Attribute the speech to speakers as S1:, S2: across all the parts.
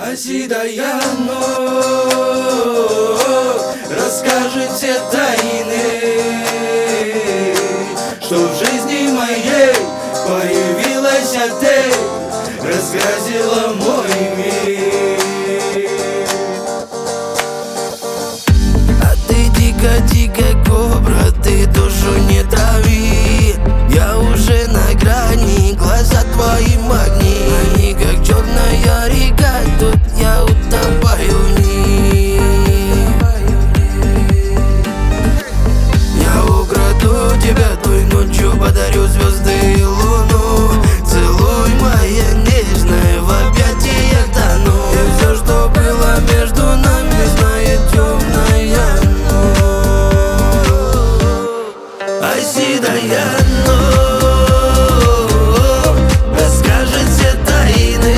S1: Así Dayano, расскажи все тайны, что в жизни моей появилась ты, раскрасила мой мир.
S2: А ты дико-дико кобра, ты душу не трави. Я уже на грани, глаза твои магни. Они как черная река, тут я утопаю в них. Я украду тебя той ночью, подарю звезды и луну. Целуй, моя нежная, в объятиях тону. И все, что было между нами, знает темная ночь. Así Dayano, расскажет все тайны,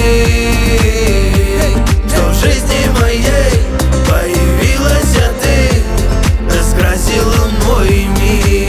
S2: что в жизни моей появилась ты, раскрасила мой мир.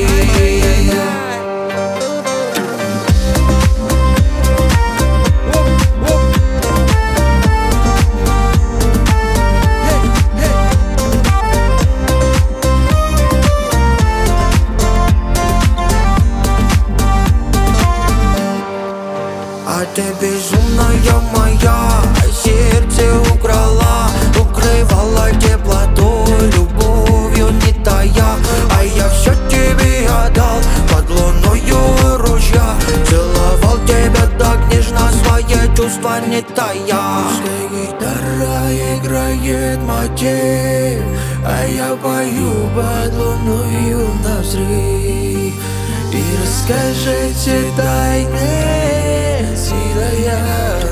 S2: А ты безумная моя, сердце украла, укрывала теплотой, любовью не тая. А я все тебе отдал под луною ружья, целовал тебя так нежно, свои чувства не тая. Пускай гитара играет мотив, а я пою под луною на взрыв. И расскажи все тайны, Así Dayano.